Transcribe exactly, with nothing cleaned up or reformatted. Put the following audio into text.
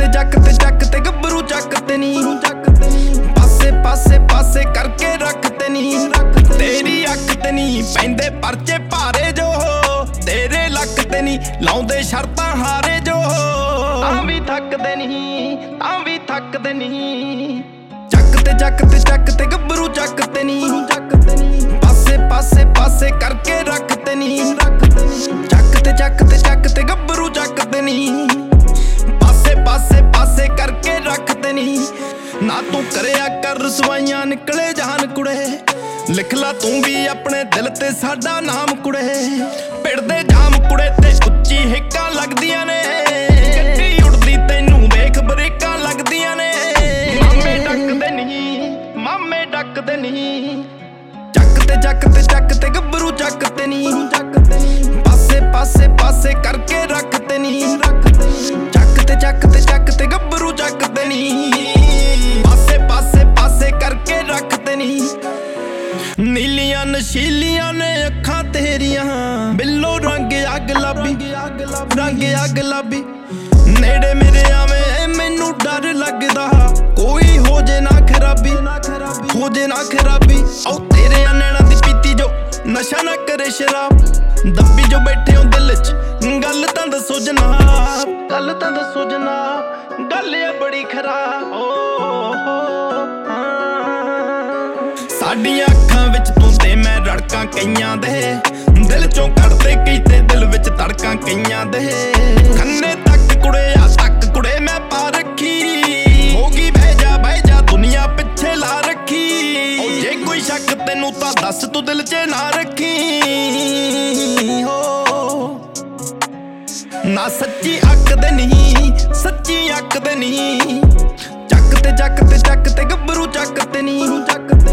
ते जक ते जक ते गब्बरू चकते नी पासे पासे पासे करके रखते नी तेरी अख ते नी पैंदे परचे भारे जो तेरे लक ते नी लाउंदे शर्तां हारे जो तां भी थकदे नी तां भी थकदे नी जक ते जक ते जक ते गब्बरू चकते नी पासे पासे पासे करके रखते नी जक ते जक ते जक ते गब्बरू चकते नी पासे पासे पासे करके रखते नी ना तू करया कर रसवाइयां निकले जान कुड़े लिख ला तू भी अपने दिल ते साडा नाम कुड़े पिड़दे जाम कुड़े ते उच्ची हिक्कां लगदियां ने गड्डी उड़दी तैनू वेख बरेकां लगदियां ने मामे डकदे नी मामे डकदे नी जक ते जक ते जक ते गब्बरू चकते नी पासे पासे पासे करके रखते नी जक ते जक ते जक ते गब्बरू चकते नी पासे पासे पासे करके रखते नी नीलियां नशीलियां ने अखां तेरियां बिल्लो रंग अग लाबी रंग अग लाबी नेड़े मेरे आवे मैनू डर लगदा कोई हो जे ना खराबी हो जे ना खराबी औ तेरे नैना दी पीती जो नशा ना करे शराब दब्बी जो बैठे हो दिल च गल तां दसो जनाब गल तां दसो जनाब गल है बड़ी खराब ओ साडियां अखां विच तू ते मैं रड़कां कईयां दे दिल चों कड़दे कई ते दिल विच तड़कां कईयां दे खन्ने तक कुड़े आ तक कुड़े मैं पा रखी होगी बह जा बह जा दुनिया पिछे ला रखी जे कोई शक तेनू तां दस तू दिल च ना रखी हो ना सच्ची अक दे नहीं सच्ची अक दे नहीं जक ते जक ते जक ते गब्बरू चकते नी